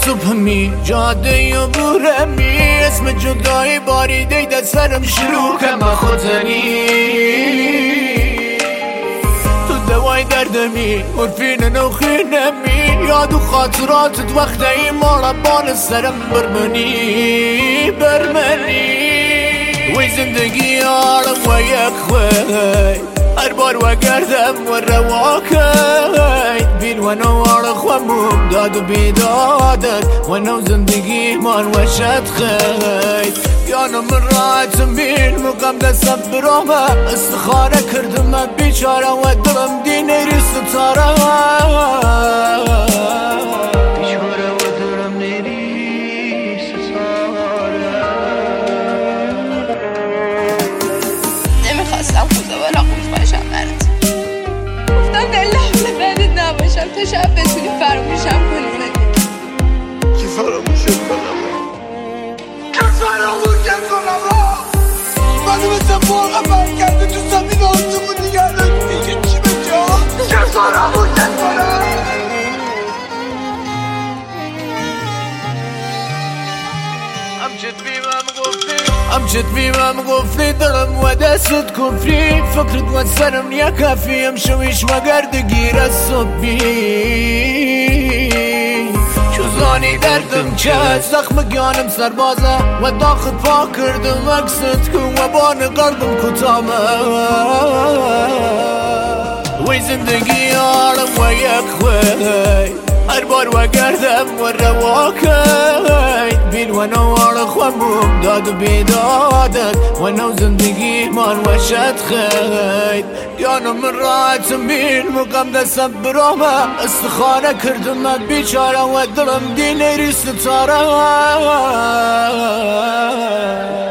صبحمی جاده یا بورمی اسم جدایی باری دیده سرم شروع کم خودنی تو دوای دردمی مرفین نوخینمی یاد و خاطراتت وقتی مالا بان سرم برمنی وی زندگی آرم و یک خوی هر بار و گردم و رواکید بین و نوار خوامم داد و بیدادت و نو زندگی من و شد خید یانو من راحتم بین مقام دستم برامه استخاره کردم بیچاره و دلم دینه ریست تاره بیچاره و دلم نیریست تاره نمیخواستم خوزه ولا خوز باشم برات گفتم در لحظه بعدت نباشم تا شب بتونی فراموشم کنی زندگی که فراموشم کنم منو مثل باقا برگرده تو زمین آسمون دیگر دیگه چی به جا که فراموشم کنم امجد بیمم گفتی دلم و دستت کفری فکرت و سرم نیا کافی امشویش و گردگیر از صبحی چوزانی دردم که زخم گانم سربازه و داخل پا کردم اکست کن و بان قلبم کتامه وی زندگی آرم و یک خوی هر بار و گردم و رواکید بین و نوار خوامم داد و بیدادت و نو زندگی من و شد خید یانو من راحتم بین مقام دستم برامه استخاره کردم بیچاره و دلم دینه ریست تاره